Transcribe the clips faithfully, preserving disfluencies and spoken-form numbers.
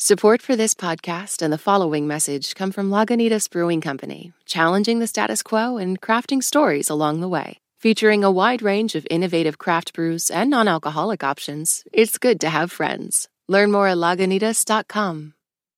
Support for this podcast and the following message come from Lagunitas Brewing Company, challenging the status quo and crafting stories along the way. Featuring a wide range of innovative craft brews and non-alcoholic options, it's good to have friends. Learn more at lagunitas dot com.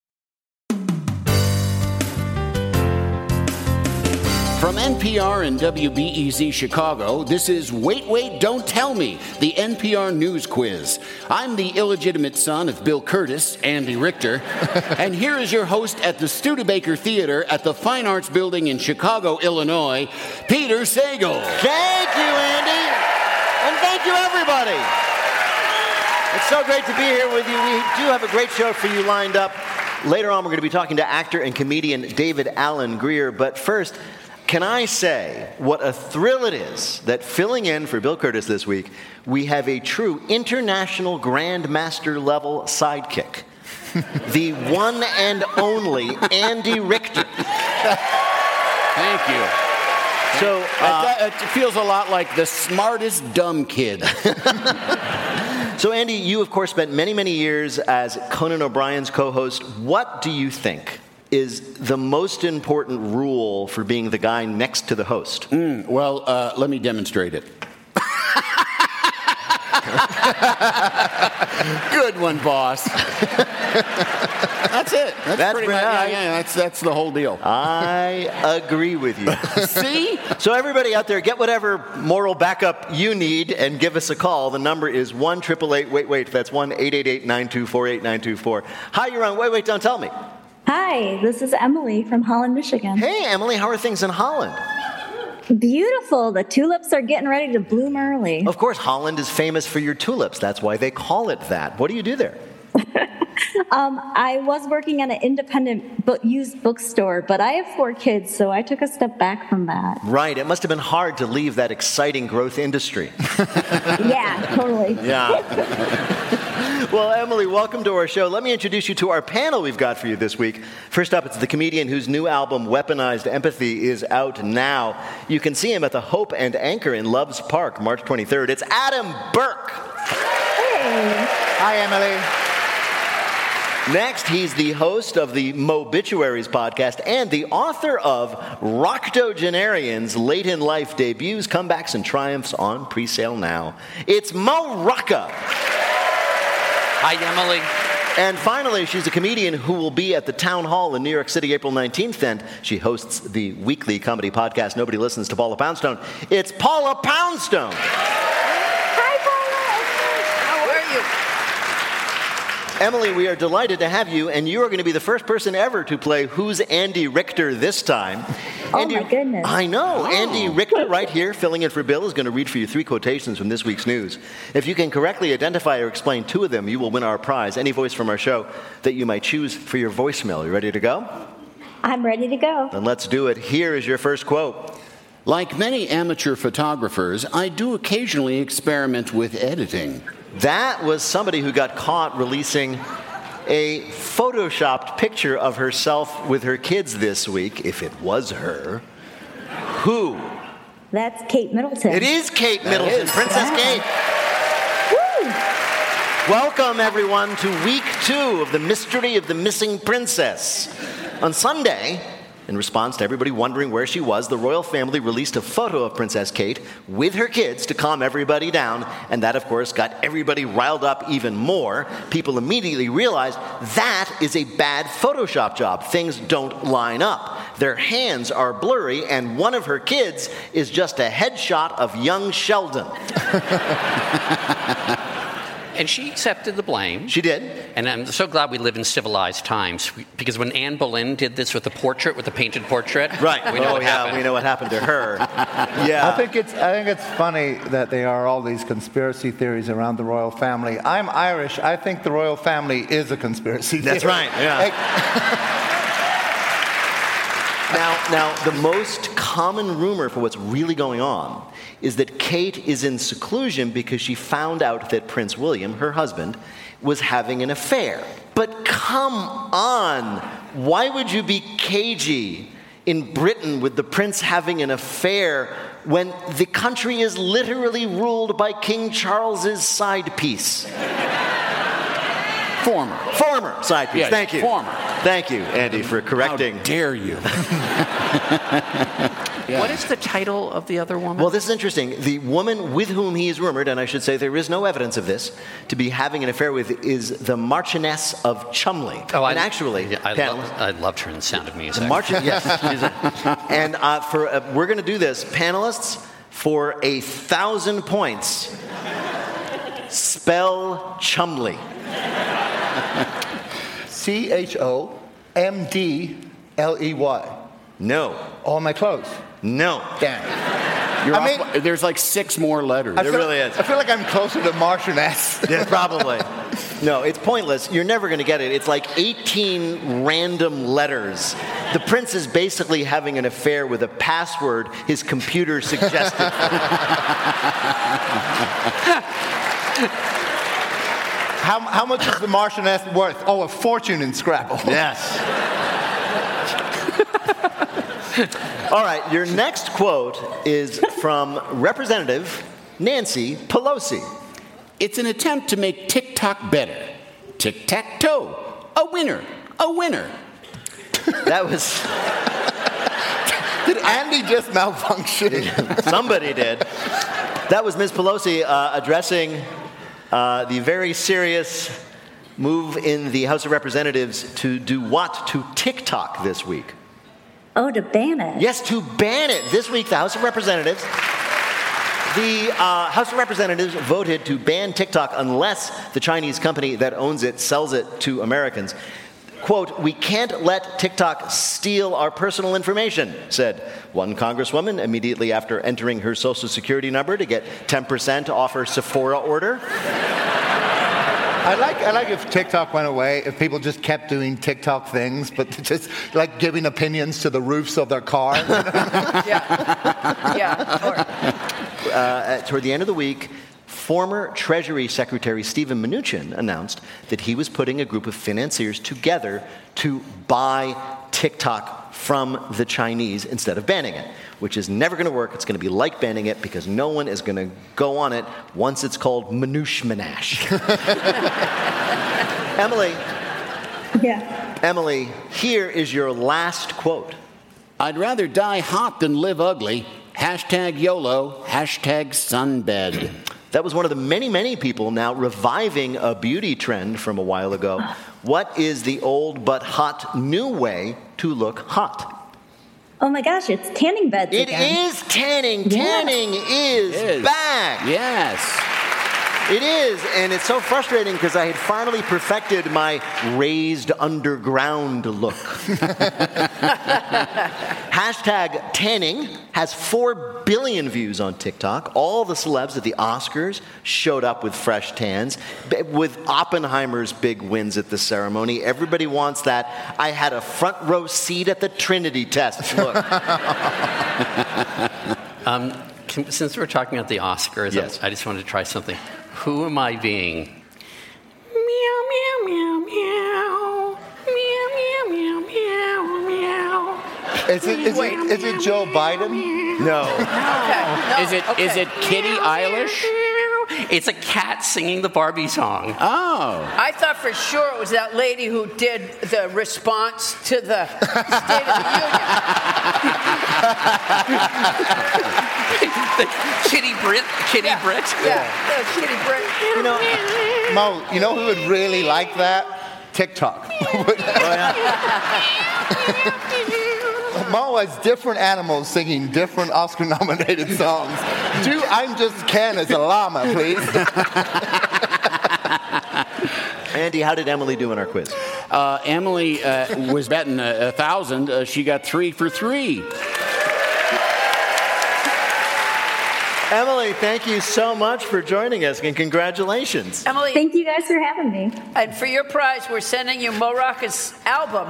From N P R and W B E Z Chicago, this is Wait, Wait, Don't Tell Me, the N P R News Quiz. I'm the illegitimate son of Bill Curtis, Andy Richter, and here is your host at the Studebaker Theater at the Fine Arts Building in Chicago, Illinois, Peter Sagal. Thank you, Andy, and thank you, everybody. It's so great to be here with you. We do have a great show for you lined up. Later on, we're going to be talking to actor and comedian David Alan Grier, but first, can I say what a thrill it is that filling in for Bill Curtis this week, we have a true international grandmaster level sidekick. The one and only Andy Richter. Thank you. So uh, it, it feels a lot like the smartest dumb kid. So Andy, you of course spent many, many years as Conan O'Brien's co-host. What do you think is the most important rule for being the guy next to the host? Mm, well, uh, let me demonstrate it. Good one, boss. That's it. That's, that's pretty much, yeah, yeah, that's, that's the whole deal. I agree with you. See? So everybody out there, get whatever moral backup you need and give us a call. The number is one eight eight eight, wait, wait. That's one eight eight eight, nine two four, eight nine two four. Hi, you're on Wait, Wait, Don't Tell Me. Hi, this is Emily from Holland, Michigan. Hey, Emily, how are things in Holland? Beautiful. The tulips are getting ready to bloom early. Of course, Holland is famous for your tulips. That's why they call it that. What do you do there? um, I was working at an independent book, used bookstore, but I have four kids, so I took a step back from that. Right. It must have been hard to leave that exciting growth industry. Yeah, totally. Yeah. Well, Emily, welcome to our show. Let me introduce you to our panel we've got for you this week. First up, it's the comedian whose new album, Weaponized Empathy, is out now. You can see him at the Hope and Anchor in Loves Park, March twenty-third. It's Adam Burke. Hey. Hi, Emily. Next, he's the host of the Mobituaries podcast and the author of Roctogenarians, Late in Life Debuts, Comebacks, and Triumphs on pre-sale now. It's Mo Rocca. Hi, Emily. And finally, she's a comedian who will be at the Town Hall in New York City April nineteenth, and she hosts the weekly comedy podcast Nobody Listens to Paula Poundstone. It's Paula Poundstone. Hi, Paula. How are you? Emily, we are delighted to have you, and you are going to be the first person ever to play Who's Andy Richter this time. Oh, Andy, my goodness. I know. Oh. Andy Richter right here, filling in for Bill, is going to read for you three quotations from this week's news. If you can correctly identify or explain two of them, you will win our prize, any voice from our show that you might choose for your voicemail. You ready to go? I'm ready to go. Then let's do it. Here is your first quote. Like many amateur photographers, I do occasionally experiment with editing. That was somebody who got caught releasing a photoshopped picture of herself with her kids this week, if it was her. Who? That's Kate Middleton. It is Kate Middleton, is. Princess Kate. Woo! Welcome, everyone, to week two of the Mystery of the Missing Princess. On Sunday, in response to everybody wondering where she was, the royal family released a photo of Princess Kate with her kids to calm everybody down, and that, of course, got everybody riled up even more. People immediately realized that is a bad Photoshop job. Things don't line up. Their hands are blurry, and one of her kids is just a headshot of young Sheldon. And she accepted the blame. She did. And I'm so glad we live in civilized times, because when Anne Boleyn did this with the portrait, with the painted portrait, Right. we know oh, what yeah, happened. we know what happened to her. Yeah. I think it's I think it's funny that there are all these conspiracy theories around the royal family. I'm Irish. I think the royal family is a conspiracy theory. That's right, yeah. Like, Now, now, the most common rumor for what's really going on is that Kate is in seclusion because she found out that Prince William, her husband, was having an affair. But come on, why would you be cagey in Britain with the prince having an affair when the country is literally ruled by King Charles's side piece? Former. Former side piece. Yes, Thank you. former. Thank you, Andy, for correcting. How dare you? Yeah. What is the title of the other woman? Well, this is interesting. The woman with whom he is rumored, and I should say there is no evidence of this, to be having an affair with is the Marchioness of Chumley. Oh, and I, actually, yeah, I, panel, loved, I loved her in Sound of Music. the Marchioness, yes. She's a, and uh, for uh, we're going to do this, panelists, for a thousand points. Spell Chumley. C H O M D L E Y. No. All my clothes. No. Damn. You're I off, mean- there's like six more letters. I There feel- really is. I feel like I'm closer to Marchioness. Yeah, probably. No, it's pointless. You're never going to get it. It's like eighteen random letters. The prince is basically having an affair with a password his computer suggested. How, how much is the Marchioness worth? Oh, a fortune in Scrabble. Yes. All right, your next quote is from Representative Nancy Pelosi. It's an attempt to make TikTok better. Tic-tac-toe. A winner. A winner. That was... Did Andy just malfunction? Somebody did. That was Miz Pelosi uh, addressing uh, the very serious move in the House of Representatives to do what to TikTok this week? Oh, to ban it. Yes, to ban it. This week, the House of Representatives, the uh, House of Representatives voted to ban TikTok unless the Chinese company that owns it sells it to Americans. Quote, "We can't let TikTok steal our personal information," said one congresswoman immediately after entering her social security number to get ten percent off her Sephora order. I like, I like if TikTok went away, if people just kept doing TikTok things, but just like giving opinions to the roofs of their car. Yeah. Yeah. Sure. Uh, toward the end of the week, former Treasury Secretary Steven Mnuchin announced that he was putting a group of financiers together to buy TikTok from the Chinese instead of banning it, which is never going to work. It's going to be like banning it because no one is going to go on it once it's called Manouche Manash. Emily, Yeah. Emily, here is your last quote. I'd rather die hot than live ugly. Hashtag YOLO. Hashtag sunbed. That was one of the many, many people now reviving a beauty trend from a while ago. What is the old but hot new way to look hot? Oh my gosh, it's tanning beds It again. is tanning. Yeah. Tanning is, It is. back. Yes. It is, and it's so frustrating because I had finally perfected my raised underground look. Hashtag tanning has four billion views on TikTok. All the celebs at the Oscars showed up with fresh tans. B- With Oppenheimer's big wins at the ceremony, everybody wants that I had a front row seat at the Trinity test look. Um, can, since we're talking about the Oscars, Yes. I, I just wanted to try something. Who am I being? Meow, meow, meow, meow. Meow, meow, meow, meow, meow. Is it, is it, is it Joe Biden? No. Okay. No, Is it okay. is it Kitty Eilish? It's a cat singing the Barbie song. Oh. I thought for sure it was that lady who did the response to the State of the Union. Kitty Britt. Kitty Yeah. Britt. Yeah, the Kitty Britt. You know, Mo, you know who would really like that? TikTok. Mo has different animals singing different Oscar-nominated songs. Do I'm Just Ken as a llama, please. Andy, how did Emily do in our quiz? Uh, Emily uh, was betting a, a thousand. Uh, she got three for three. Emily, thank you so much for joining us, and congratulations. Emily, Thank you guys for having me. and for your prize, we're sending you Mo Rocca's album.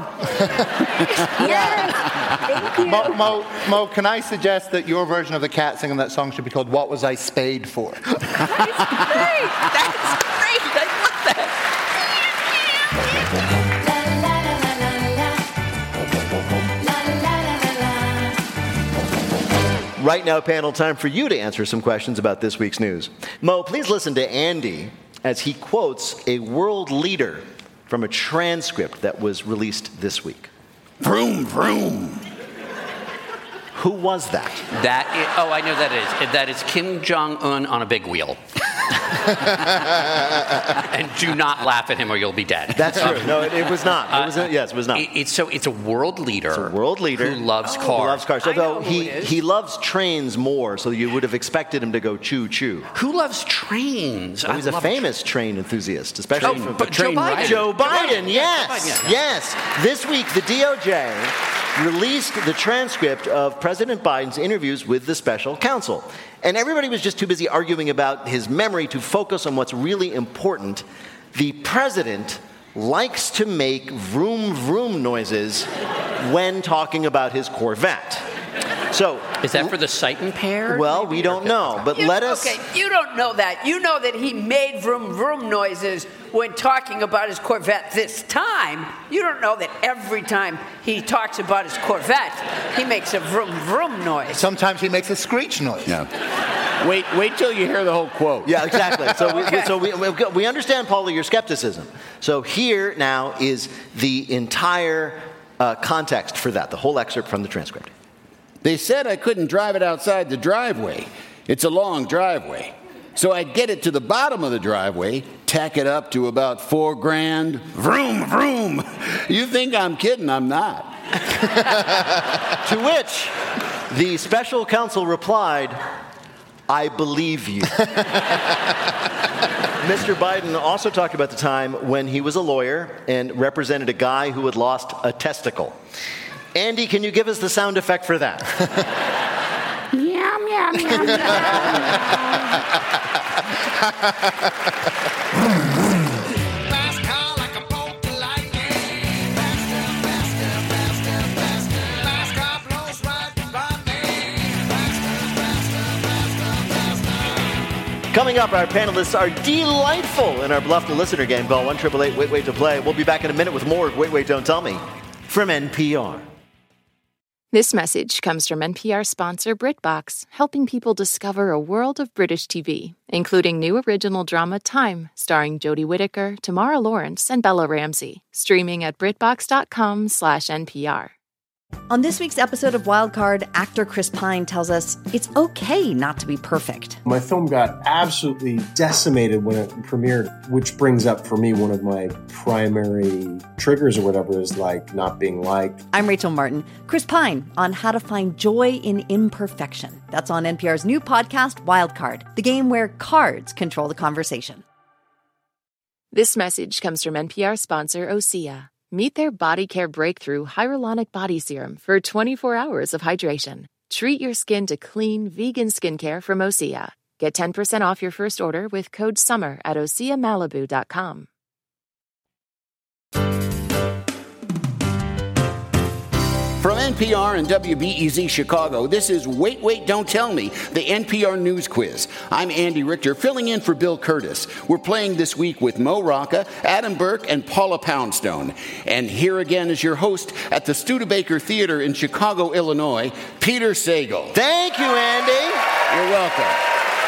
Yes. Thank you. Mo, Mo, Mo, can I suggest that your version of the cat singing that song should be called What Was I Spayed For? Great! That's great! I love that. Right now, panel, time for you to answer some questions about this week's news. Mo, please listen to Andy as he quotes a world leader from a transcript that was released this week. Vroom, vroom. Who was that? That is, oh, I know that is. That is Kim Jong-un on a big wheel. And do not laugh at him or you'll be dead. That's true. No, it, it was not. It was, uh, yes, it was not. It, it's so it's a world leader. It's a world leader who loves oh, cars. Who loves cars. I Although know who he it is. he loves trains more, so you would have expected him to go choo choo. Who loves trains? Well, he's I a love famous train enthusiast, especially Oh, from but Joe train Biden. rider. Joe Biden. Yes, Joe Biden, yes. This week, the D O J released the transcript of President Biden's interviews with the special counsel. And everybody was just too busy arguing about his memory to focus on what's really important. The president likes to make vroom vroom noises when talking about his Corvette. So, Is that for the sight impaired? well, we don't know, but You- let us... Okay, you don't know that. You know that he made vroom vroom noises when talking about his Corvette this time. You don't know that every time he talks about his Corvette, he makes a vroom vroom noise. Sometimes he makes a screech noise. Yeah. Wait, wait till you hear the whole quote. Yeah, exactly. So, we, Okay. so we, we, we understand, Paula, your skepticism. So here now is the entire uh, context for that, the whole excerpt from the transcript. They said I couldn't drive it outside the driveway. It's a long driveway. So I'd get it to the bottom of the driveway, tack it up to about four grand. Vroom, vroom. You think I'm kidding? I'm not. To which the special counsel replied, I believe you. Mister Biden also talked about the time when he was a lawyer and represented a guy who had lost a testicle. Andy, can you give us the sound effect for that? Meow, meow, meow, Fast car like a bolt of lightning. Faster, faster, faster, faster. Fast car blows right by me. Faster, faster, faster, faster. Coming up, our panelists are delightful in our Bluff the Listener game. Call one eight eight eight wait wait to play. We'll be back in a minute with more of Wait, Wait, Don't Tell Me from N P R. This message comes from N P R sponsor BritBox, helping people discover a world of British T V, including new original drama Time, starring Jodie Whittaker, Tamara Lawrence, and Bella Ramsey, streaming at BritBox.com slash NPR. On this week's episode of Wildcard, actor Chris Pine tells us it's okay not to be perfect. My film got absolutely decimated when it premiered, which brings up for me one of my primary triggers or whatever is like not being liked. I'm Rachel Martin. Chris Pine on how to find joy in imperfection. That's on N P R's new podcast, Wildcard, the game where cards control the conversation. This message comes from N P R sponsor Osea. Meet their body care breakthrough hyaluronic body serum for twenty-four hours of hydration. Treat your skin to clean, vegan skincare from Osea. Get ten percent off your first order with code SUMMER at osea malibu dot com. From N P R and W B E Z Chicago, this is Wait, Wait, Don't Tell Me, the N P R News Quiz. I'm Andy Richter, filling in for Bill Curtis. We're playing this week with Mo Rocca, Adam Burke, and Paula Poundstone. And here again is your host at the Studebaker Theater in Chicago, Illinois, Peter Sagal. Thank you, Andy. You're welcome.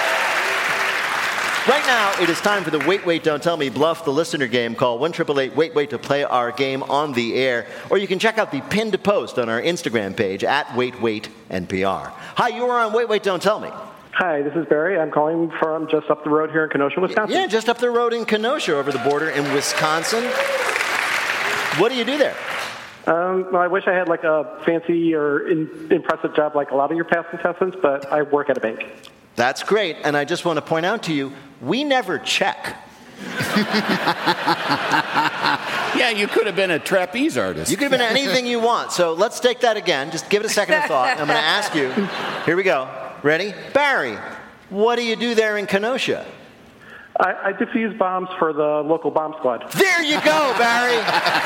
Right now, it is time for the Wait, Wait, Don't Tell Me Bluff the Listener game. Call one eight eight eight wait wait to play our game on the air. Or you can check out the pinned post on our Instagram page at WaitWaitNPR. Hi, you are on Wait, Wait, Don't Tell Me. Hi, this is Barry. I'm calling from just up the road here in Kenosha, Wisconsin. Yeah, just up the road in Kenosha, over the border in Wisconsin. What do you do there? Um, well, I wish I had like a fancy or in, impressive job like a lot of your past contestants, but I work at a bank. That's great, and I just want to point out to you, we never check. Yeah, you could have been a trapeze artist. You could have been anything you want. So let's take that again. Just give it a second of thought. I'm going to ask you. Here we go. Ready? Barry, what do you do there in Kenosha? I, I defuse bombs for the local bomb squad. There you go, Barry.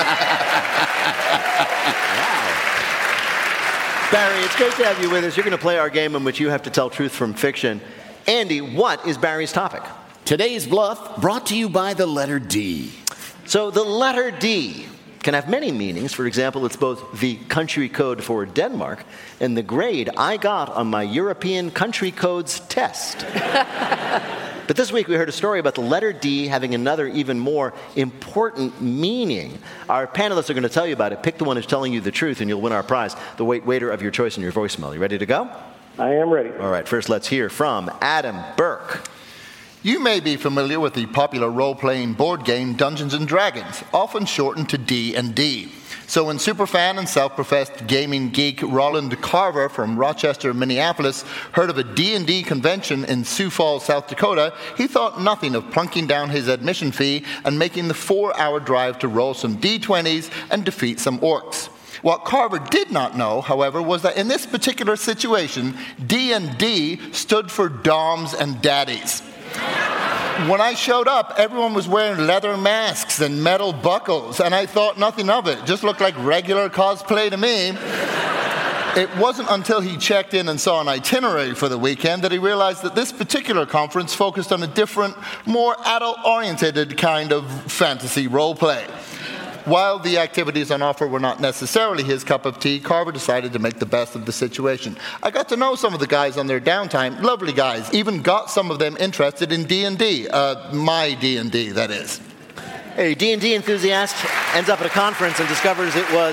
Barry, it's great to have you with us. You're going to play our game in which you have to tell truth from fiction. Andy, what is Barry's topic? Today's Bluff brought to you by the letter D. So the letter D can have many meanings. For example, it's both the country code for Denmark and the grade I got on my European country codes test. But this week we heard a story about the letter D having another even more important meaning. Our panelists are going to tell you about it. Pick the one who's telling you the truth and you'll win our prize, the wait waiter of your choice in your voicemail. You ready to go? I am ready. All right, first let's hear from Adam Burke. You may be familiar with the popular role-playing board game Dungeons and Dragons, often shortened to D and D. So when superfan and self-professed gaming geek Roland Carver from Rochester, Minneapolis, heard of a D and D convention in Sioux Falls, South Dakota, he thought nothing of plunking down his admission fee and making the four-hour drive to roll some D twenties and defeat some orcs. What Carver did not know, however, was that in this particular situation, D and D stood for Doms and Daddies. When I showed up, everyone was wearing leather masks and metal buckles, and I thought nothing of it. Just looked like regular cosplay to me. It wasn't until he checked in and saw an itinerary for the weekend that he realized that this particular conference focused on a different, more adult-oriented kind of fantasy role play. While the activities on offer were not necessarily his cup of tea, Carver decided to make the best of the situation. I got to know some of the guys on their downtime, lovely guys, even got some of them interested in D and D, uh, my D and D, that is. A D and D enthusiast ends up at a conference and discovers it was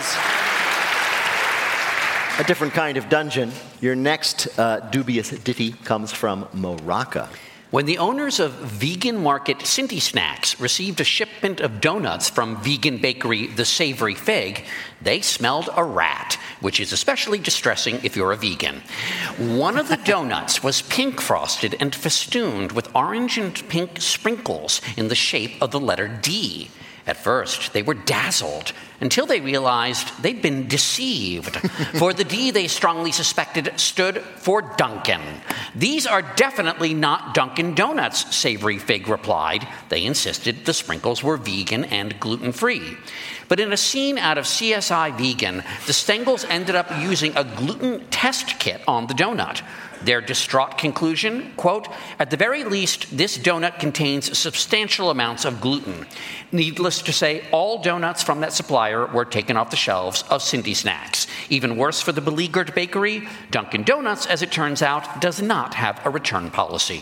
a different kind of dungeon. Your next uh, dubious ditty comes from Mo Rocca. When the owners of vegan market Cindy Snacks received a shipment of donuts from vegan bakery The Savory Fig, they smelled a rat, which is especially distressing if you're a vegan. One of the donuts was pink frosted and festooned with orange and pink sprinkles in the shape of the letter D. At first, they were dazzled until they realized they'd been deceived. For the D they strongly suspected stood for Dunkin'. These are definitely not Dunkin' Donuts, Savory Fig replied. They insisted the sprinkles were vegan and gluten-free. But in a scene out of C S I Vegan, the Stengels ended up using a gluten test kit on the donut. Their distraught conclusion, quote, at the very least, this donut contains substantial amounts of gluten. Needless to say, all donuts from that supplier were taken off the shelves of Cindy Snacks. Even worse for the beleaguered bakery, Dunkin' Donuts, as it turns out, does not have a return policy.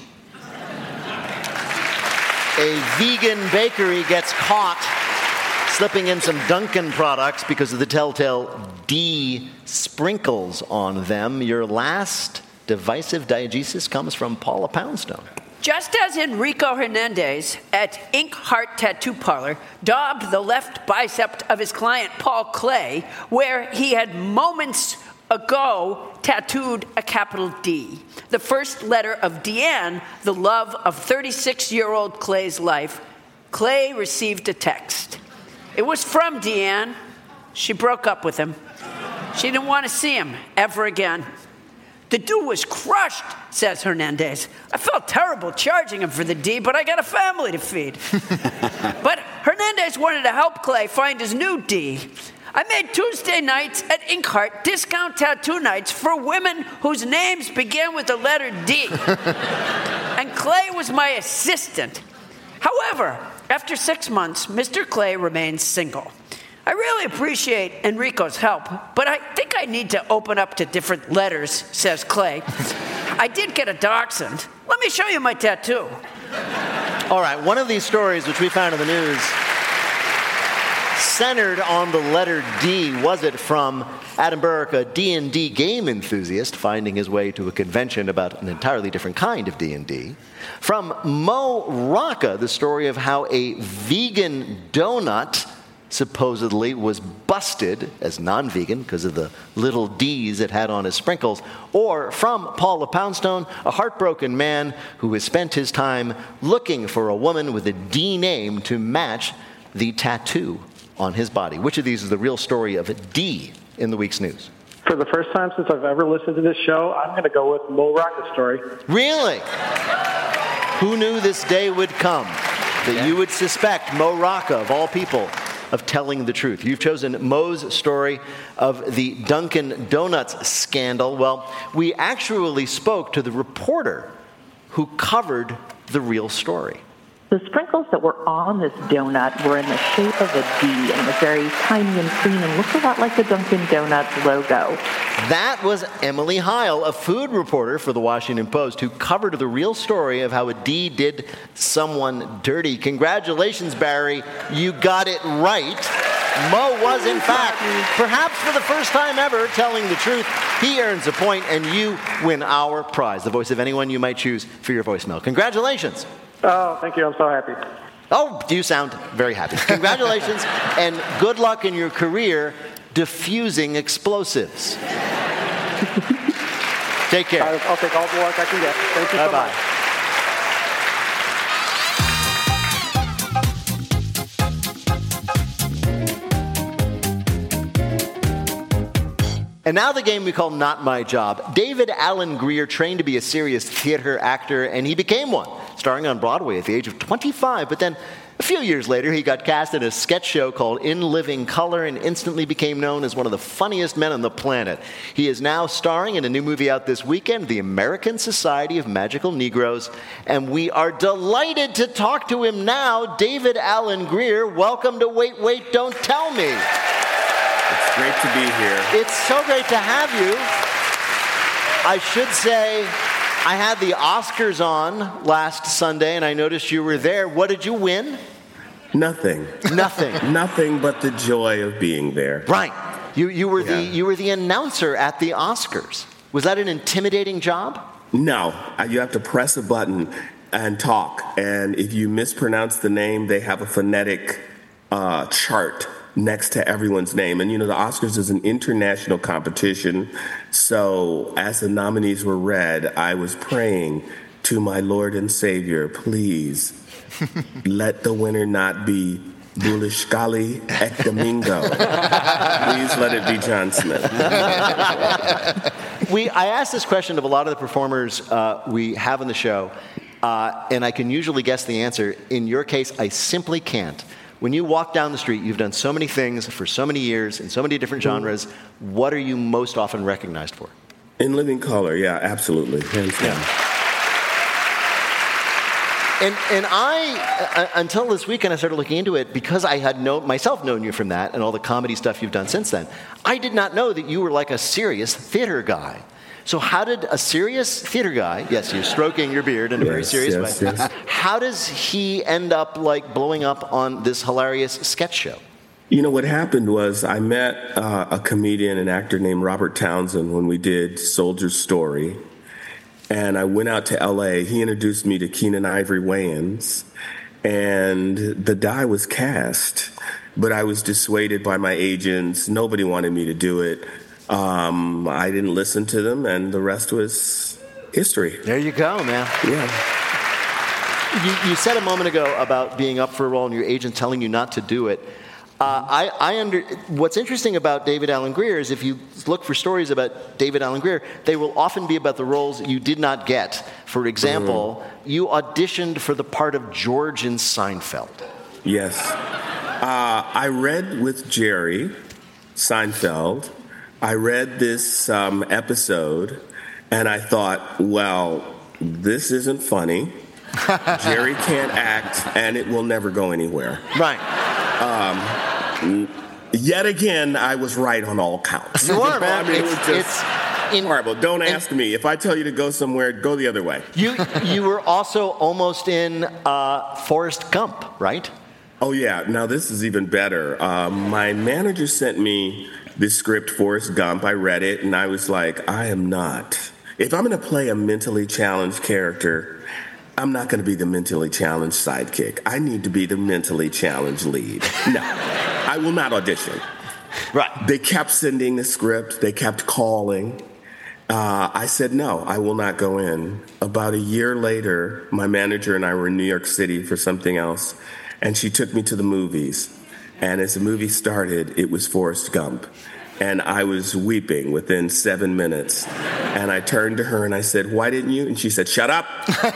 A vegan bakery gets caught slipping in some Dunkin' products because of the telltale D sprinkles on them. Your last divisive diegesis comes from Paula Poundstone. Just as Enrico Hernandez at Ink Heart Tattoo Parlor daubed the left bicep of his client Paul Clay, where he had moments ago tattooed a capital D, the first letter of Deanne, the love of thirty-six-year-old Clay's life, Clay received a text. It was from Deanne. She broke up with him. She didn't want to see him ever again. The dude was crushed, says Hernandez. I felt terrible charging him for the D, but I got a family to feed. But Hernandez wanted to help Clay find his new D. I made Tuesday nights at Inkheart discount tattoo nights for women whose names began with the letter D. And Clay was my assistant. However, after six months, Mister Clay remains single. I really appreciate Enrico's help, but I think I need to open up to different letters, says Clay. I did get a dachshund. Let me show you my tattoo. All right, one of these stories which we found in the news centered on the letter D. Was it from Adam Burke, a D and D game enthusiast finding his way to a convention about an entirely different kind of D and D? From Mo Rocca, the story of how a vegan donut supposedly was busted as non-vegan because of the little D's it had on his sprinkles, or from Paula Poundstone, a heartbroken man who has spent his time looking for a woman with a D name to match the tattoo on his body. Which of these is the real story of a D in the week's news? For the first time since I've ever listened to this show, I'm going to go with Mo Rocca's story. Really? Who knew this day would come that yeah. you would suspect Mo Rocca, of all people, of telling the truth? You've chosen Mo's story of the Dunkin' Donuts scandal. Well, we actually spoke to the reporter who covered the real story. The sprinkles that were on this donut were in the shape of a D, and it was very tiny and clean and looked a lot like the Dunkin' Donuts logo. That was Emily Heil, a food reporter for the Washington Post, who covered the real story of how a D did someone dirty. Congratulations, Barry. You got it right. Mo was, in fact, perhaps for the first time ever, telling the truth. He earns a point, and you win our prize, the voice of anyone you might choose for your voicemail. Congratulations. Oh, thank you. I'm so happy. Oh, you sound very happy. Congratulations, and good luck in your career diffusing explosives. Take care. I'll, I'll take all the luck I can get. Thank you so Bye-bye. much. And now the game we call Not My Job. David Alan Grier trained to be a serious theater actor, and he became one, starring on Broadway at the age of twenty-five. But then a few years later, he got cast in a sketch show called In Living Color and instantly became known as one of the funniest men on the planet. He is now starring in a new movie out this weekend, The American Society of Magical Negroes. And we are delighted to talk to him now. David Alan Grier, welcome to Wait, Wait, Don't Tell Me. It's great to be here. It's so great to have you. I should say, I had the Oscars on last Sunday, and I noticed you were there. What did you win? Nothing. Nothing. Nothing but the joy of being there. Right. You you were Yeah. the you were the announcer at the Oscars. Was that an intimidating job? No, uh, you have to press a button and talk, and if you mispronounce the name, they have a phonetic uh, chart next to everyone's name. And you know, the Oscars is an international competition, so as the nominees were read, I was praying to my Lord and Savior, please let the winner not be Bulishkali Ekdomingo. Please let it be John Smith. we I asked this question of a lot of the performers uh, we have on the show, uh, and I can usually guess the answer. In your case, I simply can't. When you walk down the street, you've done so many things for so many years in so many different genres. What are you most often recognized for? In Living Color, yeah, absolutely, hands down. And and I, uh, until this weekend, I started looking into it because I had know, myself known you from that and all the comedy stuff you've done since then. I did not know that you were like a serious theater guy. So how did a serious theater guy, yes, you're stroking your beard in a Yes, very serious yes, way, yes. how does he end up like blowing up on this hilarious sketch show? You know, what happened was I met uh, a comedian and actor named Robert Townsend when we did Soldier's Story. And I went out to L A. He introduced me to Keenen Ivory Wayans. And the die was cast. But I was dissuaded by my agents. Nobody wanted me to do it. Um, I didn't listen to them, and the rest was history. There you go, man. Yeah. You, you said a moment ago about being up for a role and your agent telling you not to do it. Uh, I, I under, what's interesting about David Alan Grier is if you look for stories about David Alan Grier, they will often be about the roles you did not get. For example, mm-hmm. you auditioned for the part of George in Seinfeld. Yes. Uh, I read with Jerry Seinfeld. I read this um, episode, and I thought, well, this isn't funny. Jerry can't act, and it will never go anywhere. Right. Um, yet again, I was right on all counts. You are, man. I mean, it's, it was just it's in, horrible. Don't ask me. If I tell you to go somewhere, go the other way. You you were also almost in uh, Forrest Gump, right? Oh, yeah. Now, this is even better. Uh, my manager sent me the script, Forrest Gump. I read it, and I was like, I am not. If I'm going to play a mentally challenged character, I'm not going to be the mentally challenged sidekick. I need to be the mentally challenged lead. No, I will not audition. Right. They kept sending the script. They kept calling. Uh, I said, no, I will not go in. About a year later, my manager and I were in New York City for something else, and she took me to the movies. And as the movie started, it was Forrest Gump. And I was weeping within seven minutes. And I turned to her and I said, why didn't you? And she said, shut up.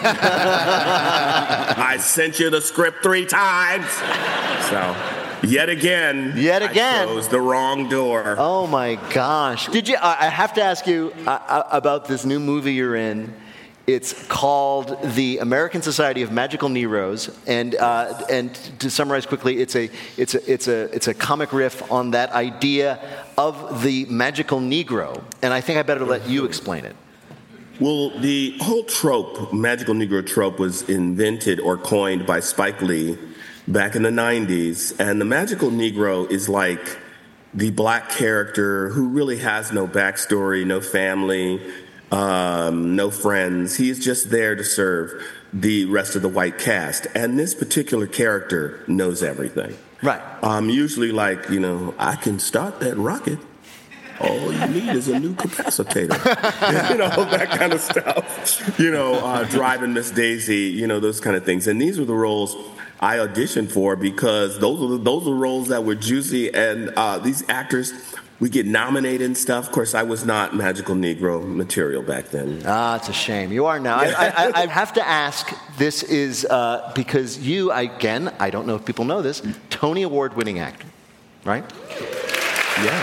I sent you the script three times. So, yet again, yet again, I closed the wrong door. Oh my gosh. Did you, I have to ask you uh, about this new movie you're in. It's called the American Society of Magical Neros, and uh, and to summarize quickly, it's a it's a it's a it's a comic riff on that idea of the magical Negro. And I think I better let you explain it. Well, the whole trope, magical Negro trope, was invented or coined by Spike Lee back in the nineties, and the magical Negro is like the black character who really has no backstory, no family, um, no friends. He's just there to serve the rest of the white cast. And this particular character knows everything. Right. Um, usually like, you know, I can start that rocket. All you need is a new capacitator. You know, that kind of stuff. You know, uh, driving Miss Daisy, you know, those kind of things. And these were the roles I auditioned for because those are the, those are roles that were juicy, and uh, these actors, we get nominated and stuff. Of course, I was not magical Negro material back then. Ah, it's a shame. You are now. I, I, I have to ask, this is uh, because you, again, I don't know if people know this, Tony Award-winning actor, right? Yes.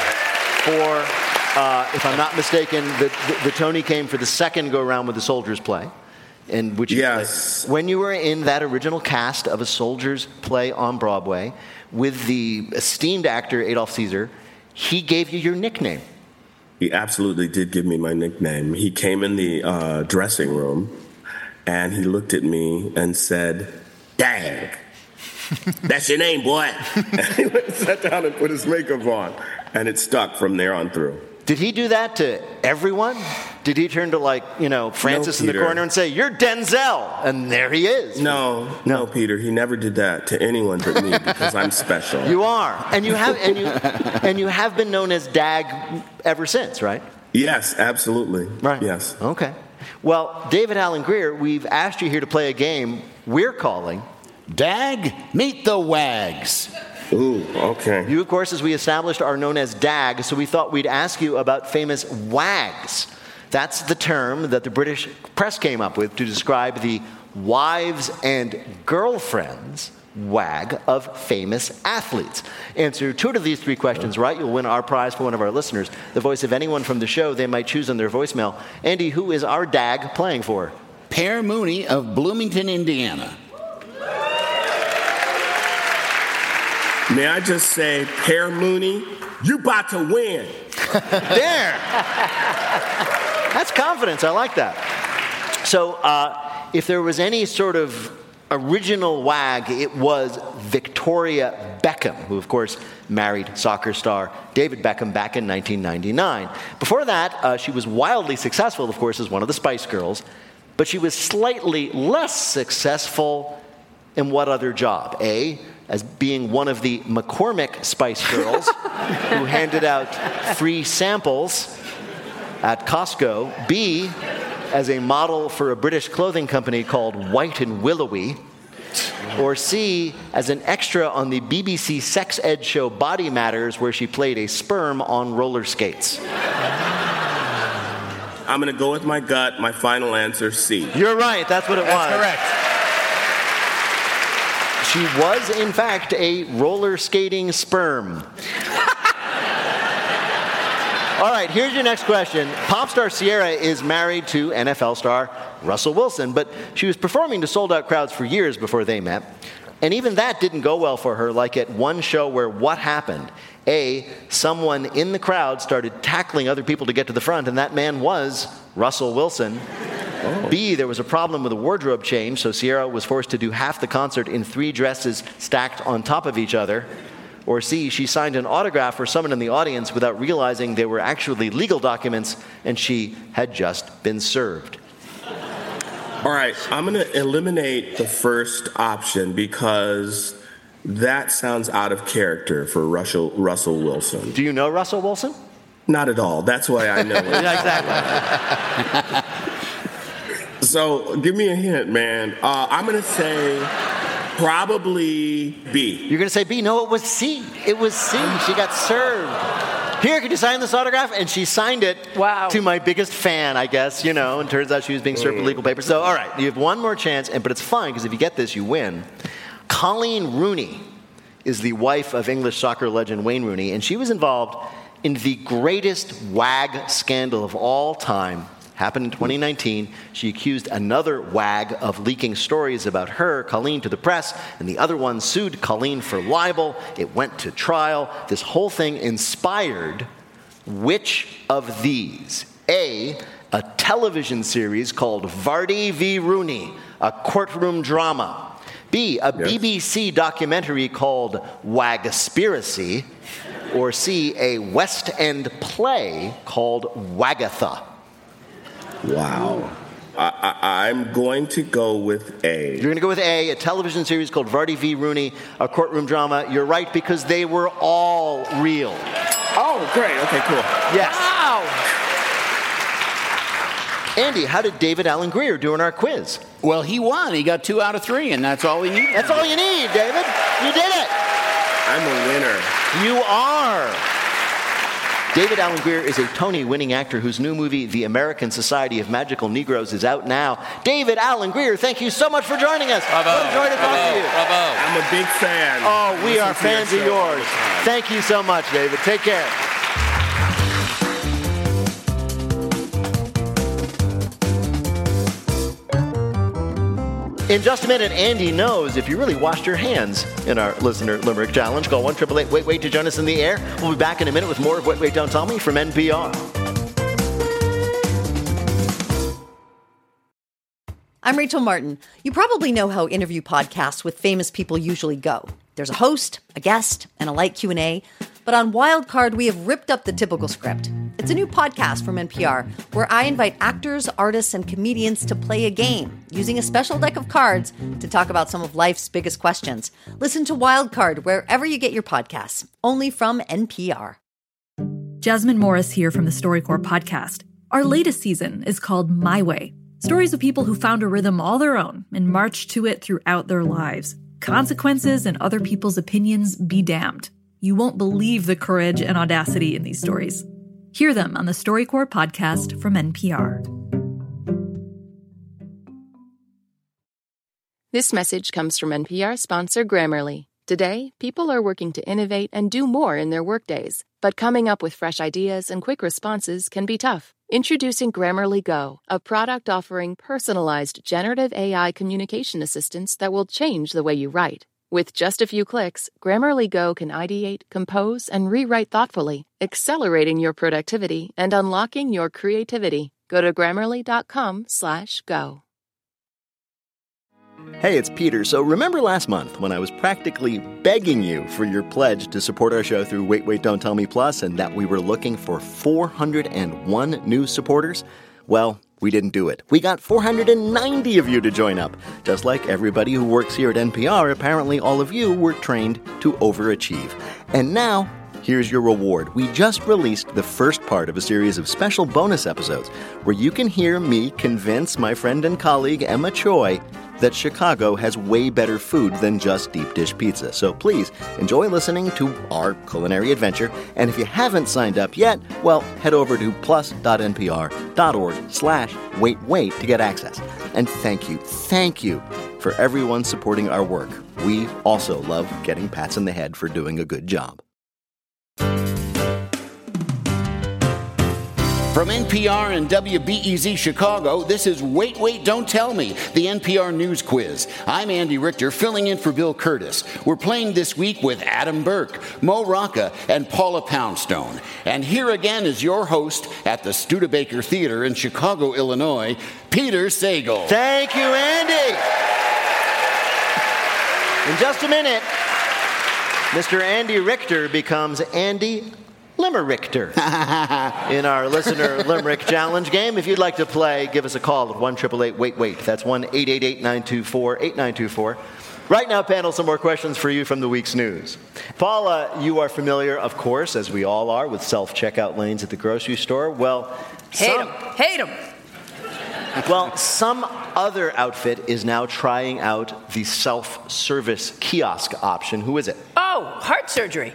For, uh, if I'm not mistaken, the, the, the Tony came for the second go-around with the Soldiers play. In which yes. When you were in that original cast of a Soldiers play on Broadway with the esteemed actor Adolph Caesar, he gave you your nickname. He absolutely did give me my nickname. He came in the uh, dressing room and he looked at me and said, "Dag, that's your name, boy." And he went and sat down and put his makeup on, and it stuck from there on through. Did he do that to everyone? Did he turn to, like, you know, Francis no, in the corner and say, "You're Denzel," and there he is? No, no, Peter. He never did that to anyone but me because I'm special. You are, and you have, and you, and you have been known as Dag ever since, right? Yes, absolutely. Right. Yes. Okay. Well, David Alan Grier, we've asked you here to play a game we're calling Dag, Meet the Wags. Ooh, okay. You, of course, as we established, are known as Dag, so we thought we'd ask you about famous wags. That's the term that the British press came up with to describe the wives and girlfriends, wag, of famous athletes. Answer two of these three questions right, you'll win our prize for one of our listeners, the voice of anyone from the show they might choose on their voicemail. Andy, who is our Dag playing for? Per Mooney of Bloomington, Indiana. May I just say, Per Mooney, you about to win. There. That's confidence. I like that. So uh, if there was any sort of original wag, it was Victoria Beckham, who, of course, married soccer star David Beckham back in nineteen ninety-nine. Before that, uh, she was wildly successful, of course, as one of the Spice Girls, but she was slightly less successful in what other job? A, as being one of the McCormick Spice Girls who handed out free samples at Costco. B, as a model for a British clothing company called White and Willowy. Or C, as an extra on the B B C sex ed show Body Matters, where she played a sperm on roller skates. I'm going to go with my gut. My final answer, C. You're right. That's what it was. That's correct. She was, in fact, a roller skating sperm. All right, here's your next question. Pop star Ciara is married to N F L star Russell Wilson, but she was performing to sold-out crowds for years before they met. And even that didn't go well for her, like at one show where what happened? A, someone in the crowd started tackling other people to get to the front, and that man was Russell Wilson. Oh. B, there was a problem with a wardrobe change, so Ciara was forced to do half the concert in three dresses stacked on top of each other. Or C, she signed an autograph for someone in the audience without realizing they were actually legal documents, and she had just been served. All right, I'm going to eliminate the first option because that sounds out of character for Russell, Russell Wilson. Do you know Russell Wilson? Not at all. That's why I know it. Yeah, exactly. So give me a hint, man. Uh, I'm going to say probably B. You're going to say B? No, it was C. It was C. She got served. Here, could you sign this autograph? And she signed it wow. to my biggest fan, I guess, you know, and turns out she was being served with legal papers. So, all right, you have one more chance, and but it's fine, because if you get this, you win. Colleen Rooney is the wife of English soccer legend Wayne Rooney, and she was involved in the greatest wag scandal of all time, happened in twenty nineteen. She accused another wag of leaking stories about her, Colleen, to the press, and the other one sued Colleen for libel. It went to trial. This whole thing inspired which of these? A, a television series called Vardy v. Rooney, a courtroom drama. B, a yes. B B C documentary called Wagaspiracy. Or C, a West End play called Wagatha. Wow. I, I, I'm going to go with A. You're going to go with A, a television series called Vardy v. Rooney, a courtroom drama. You're right, because they were all real. Oh, great. Okay, cool. Yes. Wow. Andy, how did David Alan Grier do in our quiz? Well, he won. He got two out of three, and that's all he needed. That's all you need, David. You did it. I'm a winner. You are. David Alan Grier is a Tony-winning actor whose new movie, The American Society of Magical Negroes, is out now. David Alan Grier, thank you so much for joining us. Bravo. What a joy to talk Bravo. to you. Bravo. I'm a big fan. Oh, we Listen are fans of yours. Thank you so much, David. Take care. In just a minute, Andy knows if you really washed your hands in our Listener Limerick Challenge. Call one eight eight eight wait wait to join us in the air. We'll be back in a minute with more of Wait, Wait, Don't Tell Me from N P R. I'm Rachel Martin. You probably know how interview podcasts with famous people usually go. There's a host, a guest, and a light Q and A. But on Wildcard, we have ripped up the typical script. It's a new podcast from N P R where I invite actors, artists, and comedians to play a game using a special deck of cards to talk about some of life's biggest questions. Listen to Wildcard wherever you get your podcasts, only from N P R. Jasmine Morris here from the StoryCorps podcast. Our latest season is called My Way. Stories of people who found a rhythm all their own and marched to it throughout their lives. Consequences and other people's opinions be damned. You won't believe the courage and audacity in these stories. Hear them on the StoryCorps podcast from N P R. This message comes from N P R sponsor Grammarly. Today, people are working to innovate and do more in their workdays, but coming up with fresh ideas and quick responses can be tough. Introducing Grammarly Go, a product offering personalized generative A I communication assistance that will change the way you write. With just a few clicks, Grammarly Go can ideate, compose, and rewrite thoughtfully, accelerating your productivity and unlocking your creativity. Go to grammarly dot com slash go. Hey, it's Peter. So remember last month when I was practically begging you for your pledge to support our show through Wait, Wait, Don't Tell Me Plus, and that we were looking for four hundred one new supporters? Well, we didn't do it. We got four hundred ninety of you to join up. Just like everybody who works here at N P R, apparently all of you were trained to overachieve. And now, here's your reward. We just released the first part of a series of special bonus episodes where you can hear me convince my friend and colleague Emma Choi that Chicago has way better food than just deep dish pizza. So please enjoy listening to our culinary adventure. And if you haven't signed up yet, well, head over to plus.npr.org slash wait wait to get access. And thank you, thank you for everyone supporting our work. We also love getting pats on the head for doing a good job. From N P R and W B E Z Chicago, this is Wait, Wait, Don't Tell Me, the N P R News Quiz. I'm Andy Richter, filling in for Bill Curtis. We're playing this week with Adam Burke, Mo Rocca, and Paula Poundstone. And here again is your host at the Studebaker Theater in Chicago, Illinois, Peter Sagal. Thank you, Andy. In just a minute, Mister Andy Richter becomes Andy Limerichter in our Listener Limerick Challenge game. If you'd like to play, give us a call at one eight eight eight wait wait. That's one eight eight eight nine two four eight nine two four. Right now, panel, some more questions for you from the week's news. Paula, you are familiar, of course, as we all are, with self-checkout lanes at the grocery store. Well, hate some, them. Hate them. Well, some other outfit is now trying out the self-service kiosk option. Who is it? Oh, heart surgery.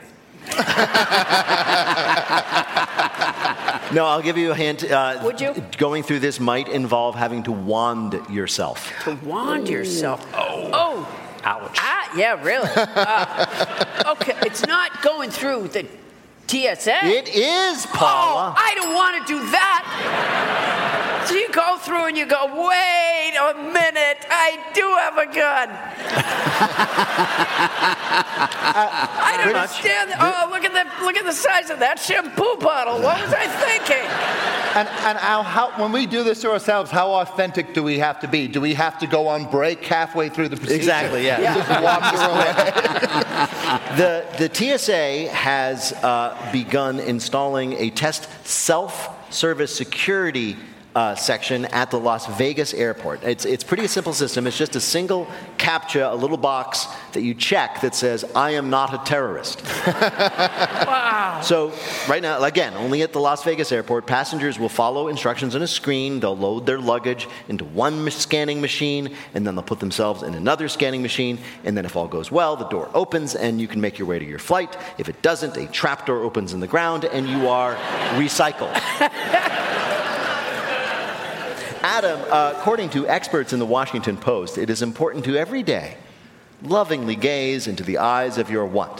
No, I'll give you a hint. Uh, Would you? Going through this might involve having to wand yourself. To wand yourself. Oh. Oh. Ouch. Ah, yeah, really. Uh, okay, it's not going through the T S A. It is, Paula. Oh, I don't want to do that. So you go through and you go, wait a minute, I do have a gun. I don't understand. Oh, look at the look at the size of that shampoo bottle. What was I thinking? And, and how, how, when we do this to ourselves, how authentic do we have to be? Do we have to go on break halfway through the procedure? Exactly, yeah. Just wander away. the, the T S A has uh, begun installing a test self-service security Uh, section at the Las Vegas airport. It's it's pretty simple system. It's just a single CAPTCHA, a little box that you check that says, I am not a terrorist. Wow. So right now, again, only at the Las Vegas airport, passengers will follow instructions on a screen. They'll load their luggage into one scanning machine, and then they'll put themselves in another scanning machine, and then if all goes well, the door opens, and you can make your way to your flight. If it doesn't, a trapdoor opens in the ground, and you are recycled. Adam, uh, according to experts in the Washington Post, it is important to every day lovingly gaze into the eyes of your what?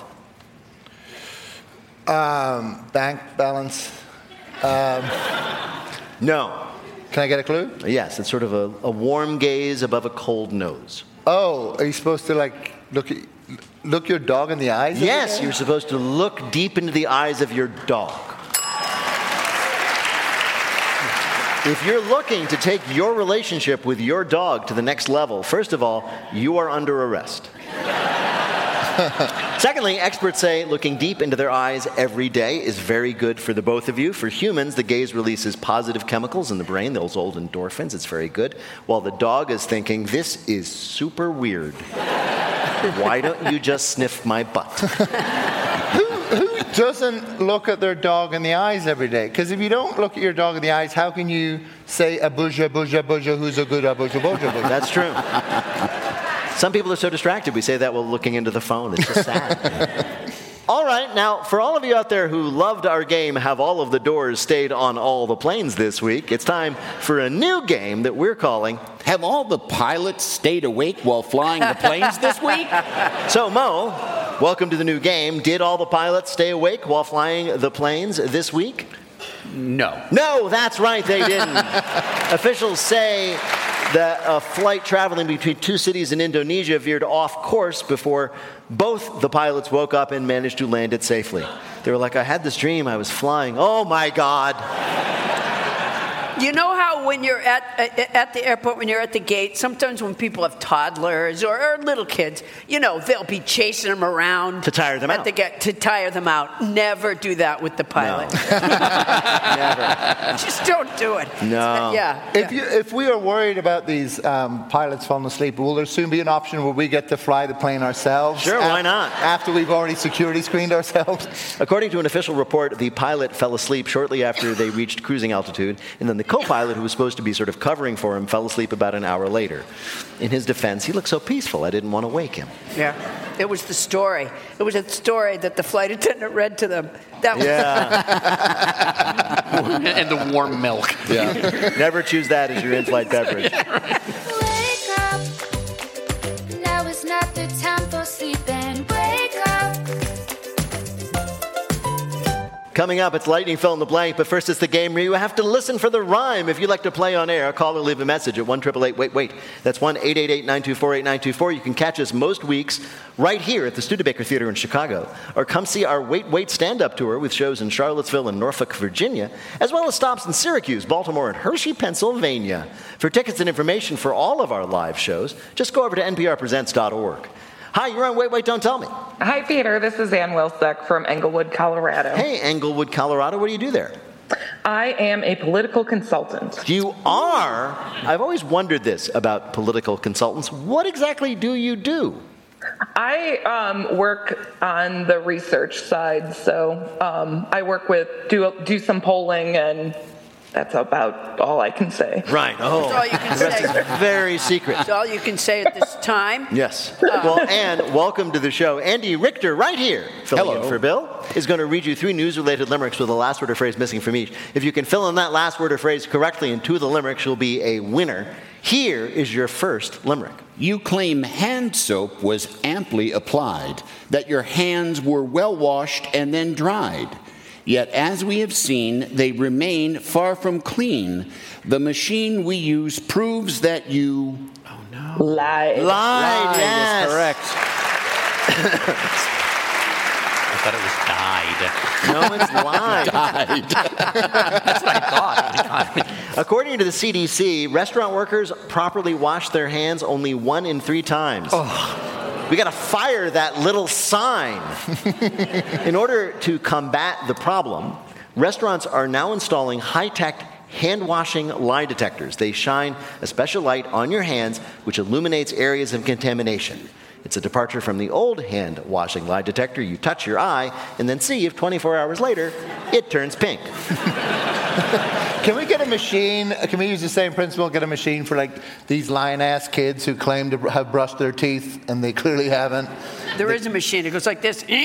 Um, bank balance. Um, no. Can I get a clue? Yes, it's sort of a, a warm gaze above a cold nose. Oh, are you supposed to like look at, look your dog in the eyes? Yes, you're supposed to look deep into the eyes of your dog. If you're looking to take your relationship with your dog to the next level, first of all, you are under arrest. Secondly, experts say looking deep into their eyes every day is very good for the both of you. For humans, the gaze releases positive chemicals in the brain, those old endorphins. It's very good. While the dog is thinking, this is super weird. Why don't you just sniff my butt? who, who doesn't look at their dog in the eyes every day? Because if you don't look at your dog in the eyes, how can you say, abuja, buja, buja, who's a good abuja, buja, buja? That's true. Some people are so distracted, we say that while looking into the phone. It's just sad. All right, now, for all of you out there who loved our game, Have All of the Doors Stayed on All the Planes this week, it's time for a new game that we're calling Have All the Pilots Stayed Awake While Flying the Planes this week? So, Mo, welcome to the new game. Did all the pilots stay awake while flying the planes this week? No. No, that's right, they didn't. Officials say that a flight traveling between two cities in Indonesia veered off course before both the pilots woke up and managed to land it safely. They were like, I had this dream, I was flying. Oh my God. You know how when you're at at the airport, when you're at the gate, sometimes when people have toddlers or, or little kids, you know, they'll be chasing them around. To tire them at out. The gate, to tire them out. Never do that with the pilot. No. Never. Just don't do it. No. Yeah. If you if we are worried about these um, pilots falling asleep, will there soon be an option where we get to fly the plane ourselves? Sure, af- why not? After we've already security screened ourselves? According to an official report, the pilot fell asleep shortly after they reached cruising altitude, and then the co-pilot, who was supposed to be sort of covering for him, fell asleep about an hour later. In his defense, he looked so peaceful, I didn't want to wake him. Yeah. It was the story. It was a story that the flight attendant read to them. That was Yeah. And the warm milk. Yeah. Never choose that as your in-flight beverage. Wake up. Now is not the time for sleeping. Wake up. Coming up, it's Lightning Fill in the Blank, but first it's the game where you have to listen for the rhyme. If you'd like to play on air, call or leave a message at one eight eight eight wait wait. That's one eight eight eight nine two four eight nine two four. You can catch us most weeks right here at the Studebaker Theater in Chicago, or come see our Wait Wait stand-up tour with shows in Charlottesville and Norfolk, Virginia, as well as stops in Syracuse, Baltimore, and Hershey, Pennsylvania. For tickets and information for all of our live shows, just go over to N P R presents dot org. Hi, you're on Wait, Wait, Don't Tell Me. Hi, Peter. This is Ann Wilczek from Englewood, Colorado. Hey, Englewood, Colorado. What do you do there? I am a political consultant. You are? I've always wondered this about political consultants. What exactly do you do? I um, work on the research side, so um, I work with, do, do some polling, and that's about all I can say. Right. Oh, That's all you can the rest say. is very secret. That's all you can say at this time. Yes. Well, Ann, welcome to the show. Andy Richter, right here, filling Hello. in for Bill, is going to read you three news-related limericks with a last word or phrase missing from each. If you can fill in that last word or phrase correctly in two of the limericks, you'll be a winner. Here is your first limerick. You claim hand soap was amply applied, that your hands were well washed and then dried. Yet, as we have seen, they remain far from clean. The machine we use proves that you... Oh, no. Lied. Lied, Lied yes. is correct. I thought it was died. No, it's lied. Died. That's what I thought. According to the C D C, restaurant workers properly wash their hands only one in three times. Oh. We got to fire that little sign. In order to combat the problem, restaurants are now installing high-tech hand-washing lie detectors. They shine a special light on your hands, which illuminates areas of contamination. It's a departure from the old hand-washing lie detector. You touch your eye and then see if twenty-four hours later it turns pink. Can we get a machine? Can we use the same principle? Get a machine for like these lion-ass kids who claim to have brushed their teeth and they clearly haven't. There is a machine that goes like this. uh,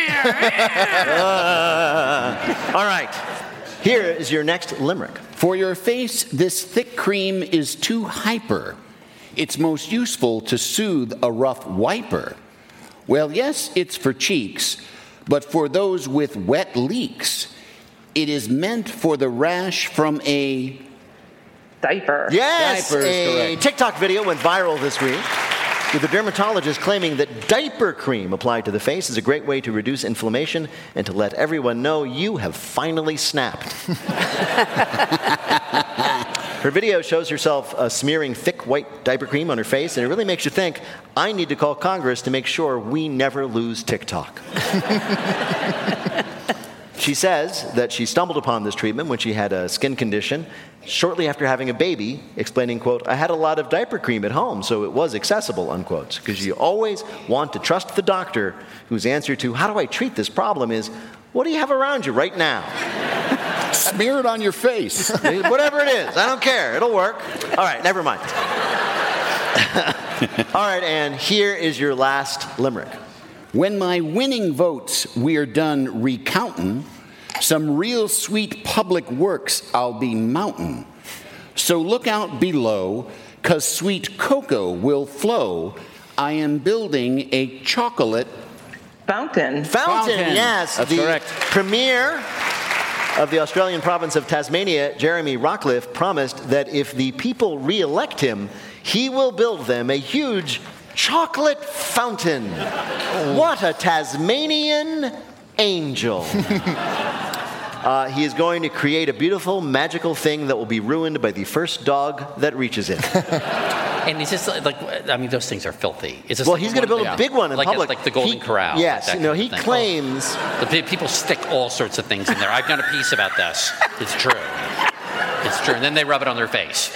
all right. Here is your next limerick. For your face, this thick cream is too hyper. It's most useful to soothe a rough wiper. Well, yes, it's for cheeks, but for those with wet leaks, it is meant for the rash from a... Diaper. Yes, Diaper is a correct. TikTok video went viral this week with a dermatologist claiming that diaper cream applied to the face is a great way to reduce inflammation and to let everyone know you have finally snapped. Her video shows herself uh, smearing thick white diaper cream on her face, and it really makes you think, I need to call Congress to make sure we never lose TikTok. She says that she stumbled upon this treatment when she had a skin condition shortly after having a baby, explaining, quote, I had a lot of diaper cream at home, so it was accessible, unquote. Because you always want to trust the doctor whose answer to how do I treat this problem is, what do you have around you right now? Smear it on your face. Whatever it is, I don't care. It'll work. All right, never mind. All right, and here is your last limerick. When my winning votes we're done recountin', some real sweet public works I'll be mountain. So look out below, 'cause sweet cocoa will flow. I am building a chocolate Fountain. Fountain, Fountain. yes. That's the correct. Premier of the Australian province of Tasmania, Jeremy Rockcliffe, promised that if the people re-elect him, he will build them a huge chocolate fountain. What a Tasmanian angel. Uh, he is going to create a beautiful, magical thing that will be ruined by the first dog that reaches it. And it's just like, I mean, those things are filthy. It's just Well, like he's going to build yeah. a big one in like public. like the Golden He- Corral. yes, like that no, kind he of thing. claims- Oh. The pe- people stick all sorts of things in there. I've done a piece about this. It's true. It's true. And then they rub it on their face.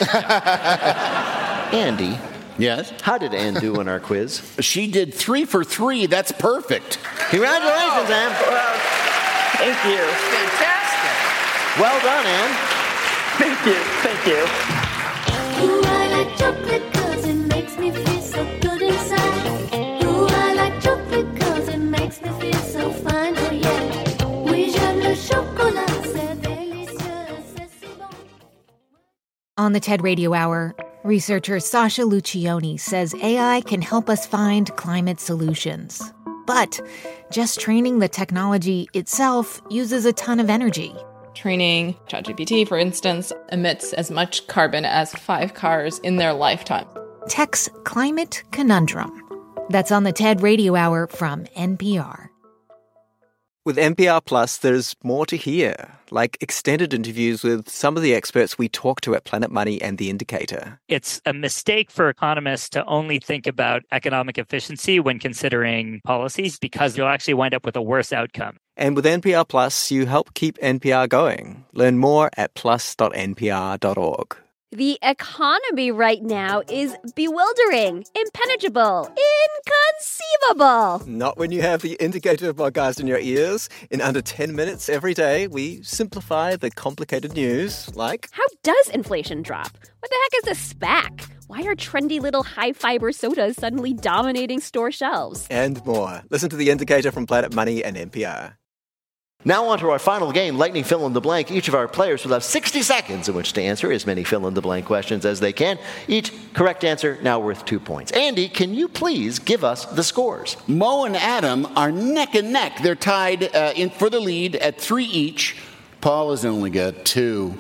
Andy. Yes? How did Ann do in our quiz? She did three for three. That's perfect. Congratulations, Ann. Well, thank you. Fantastic. Well done, Ann. Thank you. Thank you. Ooh, I like chocolate 'cause it makes me feel so good inside. Ooh, I like chocolate 'cause it makes me feel so fine, oh yeah. Oui, j'aime le chocolat, c'est délicieux, c'est si bon. On the TED Radio Hour, researcher Sasha Lucioni says A I can help us find climate solutions. But just training the technology itself uses a ton of energy. Training ChatGPT, for instance, emits as much carbon as five cars in their lifetime. Tech's Climate Conundrum. That's on the TED Radio Hour from N P R. With N P R Plus, there's more to hear, like extended interviews with some of the experts we talk to at Planet Money and The Indicator. It's a mistake for economists to only think about economic efficiency when considering policies because you'll actually wind up with a worse outcome. And with N P R Plus, you help keep N P R going. Learn more at plus dot n p r dot org. The economy right now is bewildering, impenetrable, inconceivable. Not when you have The Indicator podcast in your ears. In under ten minutes every day, we simplify the complicated news like... How does inflation drop? What the heck is a SPAC? Why are trendy little high-fiber sodas suddenly dominating store shelves? And more. Listen to The Indicator from Planet Money and N P R. Now on to our final game, Lightning Fill in the Blank. Each of our players will have sixty seconds in which to answer as many fill in the blank questions as they can. Each correct answer now worth two points. Andy, can you please give us the scores? Mo and Adam are neck and neck. They're tied uh, in for the lead at three each. Paul has only got two.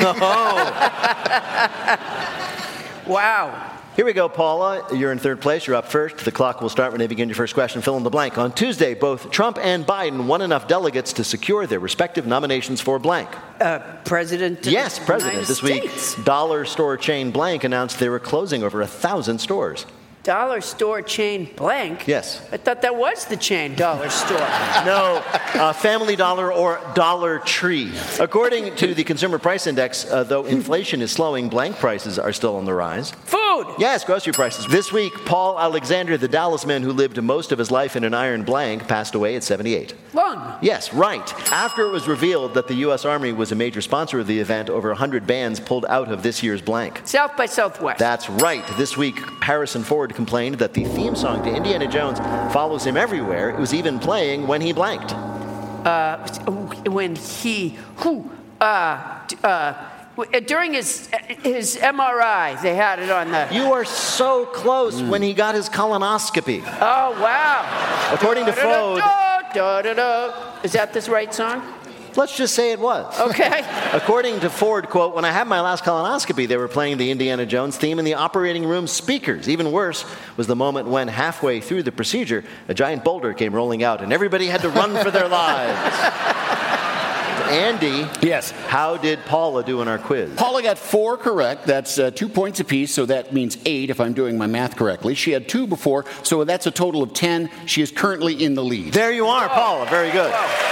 Wow. Here we go, Paula. You're in third place. You're up first. The clock will start when they begin your first question. Fill in the blank. On Tuesday, both Trump and Biden won enough delegates to secure their respective nominations for blank. Uh, president? Yes, of the President. United This week, States. dollar store chain blank announced they were closing over a thousand stores. Dollar store chain blank? Yes. I thought that was the chain dollar store. No, uh, Family Dollar or Dollar Tree. According to the Consumer Price Index, uh, though inflation is slowing, blank prices are still on the rise. Food! Yes, grocery prices. This week, Paul Alexander, the Dallas man who lived most of his life in an iron blank, passed away at seventy-eight. Lung. Yes, right. After it was revealed that the U S. Army was a major sponsor of the event, over one hundred bands pulled out of this year's blank. South by Southwest. That's right. This week, Harrison Ford complained that the theme song to Indiana Jones follows him everywhere. It was even playing when he blanked. Uh, when he, who, uh, uh, during his his M R I, they had it on the... You are so close mm. when he got his colonoscopy. Oh, wow. According to Ford... Is that this right song? Let's just say it was. Okay. According to Ford, quote, when I had my last colonoscopy, they were playing the Indiana Jones theme in the operating room speakers. Even worse was the moment when, halfway through the procedure, a giant boulder came rolling out and everybody had to run for their lives. Andy, yes. How did Paula do in our quiz? Paula got four correct. That's uh, two points apiece, so that means eight if I'm doing my math correctly. She had two before, so that's a total of ten. She is currently in the lead. There you are, Paula. Very good.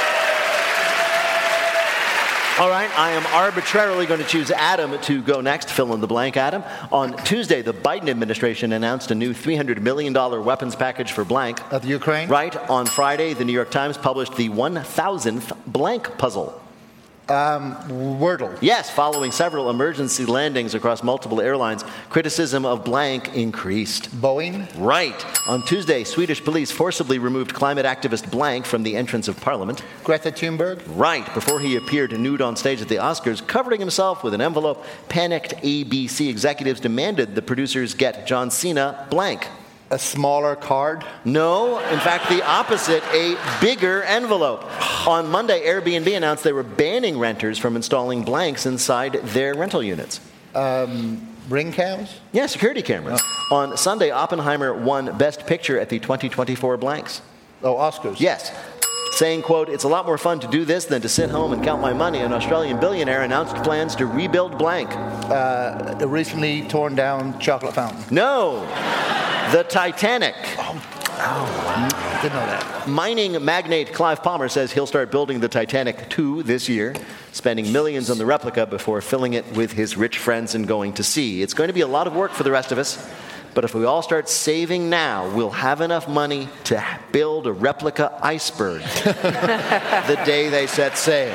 All right, I am arbitrarily going to choose Adam to go next. Fill in the blank, Adam. On Tuesday, the Biden administration announced a new three hundred million dollars weapons package for blank. Of Ukraine? Right. On Friday, the New York Times published the one thousandth blank puzzle. Um, Wordle. Yes, following several emergency landings across multiple airlines, criticism of blank increased. Boeing? Right. On Tuesday, Swedish police forcibly removed climate activist blank from the entrance of Parliament. Greta Thunberg? Right. Before he appeared nude on stage at the Oscars, covering himself with an envelope, panicked A B C executives demanded the producers get John Cena blank. A smaller card? No, in fact, the opposite, a bigger envelope. On Monday, Airbnb announced they were banning renters from installing blanks inside their rental units. Um, ring cams? Yeah, security cameras. Oh. On Sunday, Oppenheimer won Best Picture at the twenty twenty-four blanks. Oh, Oscars? Yes. Saying, quote, it's a lot more fun to do this than to sit home and count my money, an Australian billionaire announced plans to rebuild blank. Uh, a recently torn down chocolate fountain? No. The Titanic. Oh, oh, didn't know that. Mining magnate Clive Palmer says he'll start building the Titanic two this year, spending millions on the replica before filling it with his rich friends and going to sea. It's going to be a lot of work for the rest of us, but if we all start saving now, we'll have enough money to build a replica iceberg the day they set sail.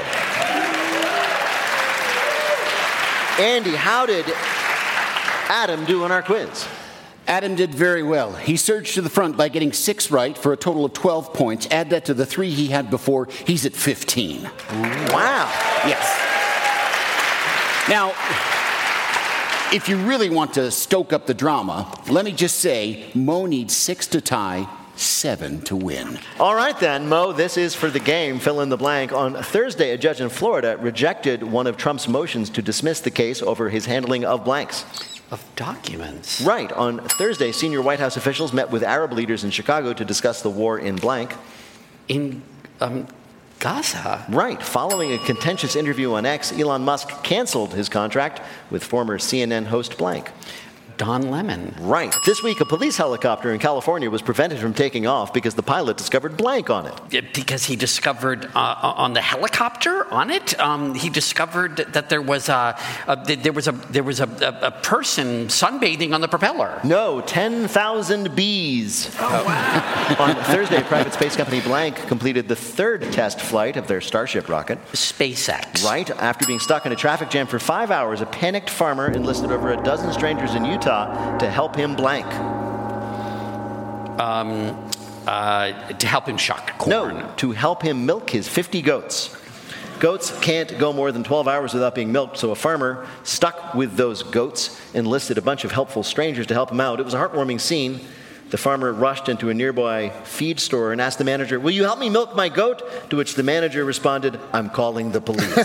Andy, how did Adam do in our quiz? Adam did very well. He surged to the front by getting six right for a total of twelve points. Add that to the three he had before, he's at fifteen. Wow. Yes. Now, if you really want to stoke up the drama, let me just say, Mo needs six to tie, seven to win. All right then, Mo, this is for the game. Fill in the blank. On Thursday, a judge in Florida rejected one of Trump's motions to dismiss the case over his handling of blanks. Of documents? Right. On Thursday, senior White House officials met with Arab leaders in Chicago to discuss the war in blank. In um, Gaza? Right. Following a contentious interview on X, Elon Musk canceled his contract with former C N N host blank. Don Lemon. Right. This week, a police helicopter in California was prevented from taking off because the pilot discovered blank on it. Because he discovered uh, on the helicopter on it, um, he discovered that there was a, a there was a there was a, a, a person sunbathing on the propeller. No, ten thousand bees. Oh wow! On Thursday, private space company blank completed the third test flight of their Starship rocket. SpaceX. Right. After being stuck in a traffic jam for five hours, a panicked farmer enlisted over a dozen strangers in Utah to help him blank. Um, Uh, to help him shuck corn. No, to help him milk his fifty goats. Goats can't go more than twelve hours without being milked, so a farmer stuck with those goats enlisted a bunch of helpful strangers to help him out. It was a heartwarming scene. The farmer rushed into a nearby feed store and asked the manager, "Will you help me milk my goat?" To which the manager responded, "I'm calling the police."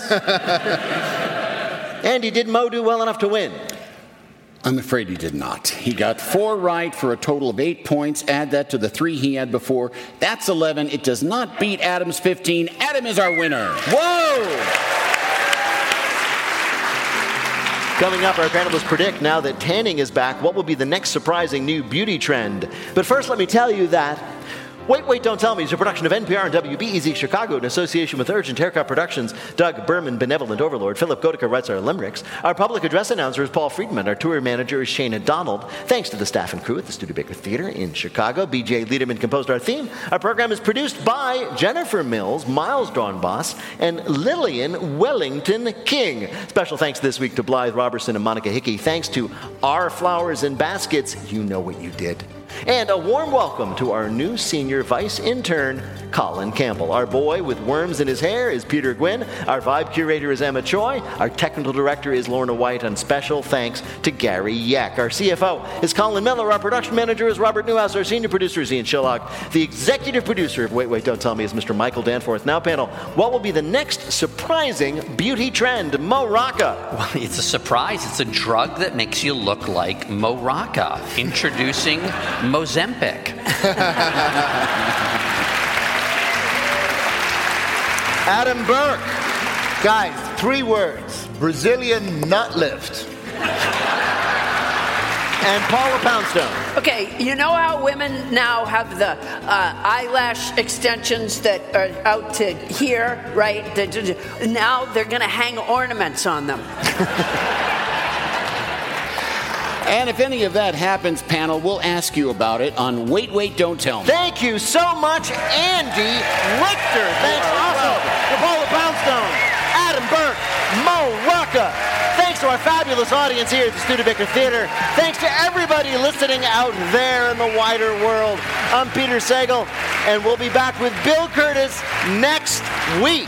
Andy, did Mo do well enough to win? I'm afraid he did not. He got four right for a total of eight points. Add that to the three he had before. That's eleven. It does not beat Adam's fifteen. Adam is our winner. Whoa! Coming up, our panelists predict now that tanning is back, what will be the next surprising new beauty trend. But first, let me tell you that Wait, Wait, Don't Tell Me is a production of N P R and W B E Z Chicago in association with Urgent Haircut Productions. Doug Berman, Benevolent Overlord. Philip Gotica writes our limericks. Our public address announcer is Paul Friedman. Our tour manager is Shana Donald. Thanks to the staff and crew at the Studebaker Theater in Chicago. B J Liederman composed our theme. Our program is produced by Jennifer Mills, Miles Dornbos, and Lillian Wellington King. Special thanks this week to Blythe Robertson and Monica Hickey. Thanks to Our Flowers and Baskets. You know what you did. And a warm welcome to our new senior vice intern, Colin Campbell. Our boy with worms in his hair is Peter Gwynn. Our vibe curator is Emma Choi. Our technical director is Lorna White. And special thanks to Gary Yeck. Our C F O is Colin Miller. Our production manager is Robert Newhouse. Our senior producer is Ian Shillock. The executive producer of Wait, Wait, Don't Tell Me is Mister Michael Danforth. Now, panel, what will be the next surprising beauty trend? Mo Rocca. Well, it's a surprise. It's a drug that makes you look like Mo Rocca. Introducing Mozempic. Adam Burke. Guys, three words. Brazilian nut lift. And Paula Poundstone. Okay, you know how women now have the uh, eyelash extensions that are out to here, right? Now they're going to hang ornaments on them. And if any of that happens, panel, we'll ask you about it on Wait, Wait, Don't Tell Me. Thank you so much, Andy Richter. Thanks also to Paula Poundstone, Adam Burke, Mo Rocca. Thanks to our fabulous audience here at the Studebaker Theater. Thanks to everybody listening out there in the wider world. I'm Peter Sagal, and we'll be back with Bill Curtis next week.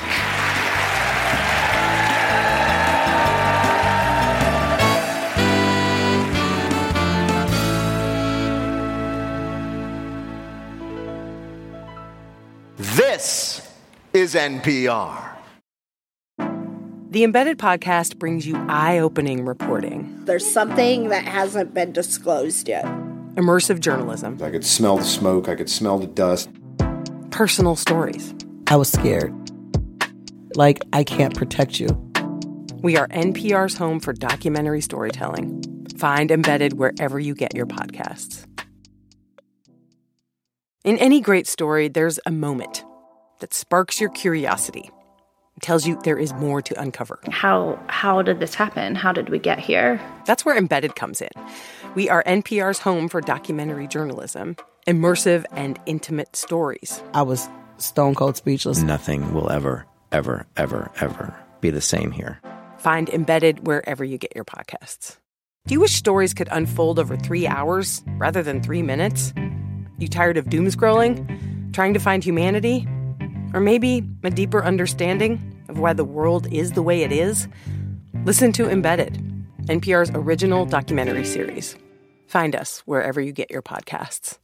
This is N P R. The Embedded Podcast brings you eye-opening reporting. There's something that hasn't been disclosed yet. Immersive journalism. I could smell the smoke. I could smell the dust. Personal stories. I was scared. Like, I can't protect you. We are N P R's home for documentary storytelling. Find Embedded wherever you get your podcasts. In any great story, there's a moment that sparks your curiosity. It tells you there is more to uncover. How how did this happen? How did we get here? That's where Embedded comes in. We are N P R's home for documentary journalism, immersive and intimate stories. I was stone cold speechless. Nothing will ever, ever, ever, ever be the same here. Find Embedded wherever you get your podcasts. Do you wish stories could unfold over three hours rather than three minutes? You tired of doom scrolling? Trying to find humanity? Or maybe a deeper understanding of why the world is the way it is? Listen to Embedded, N P R's original documentary series. Find us wherever you get your podcasts.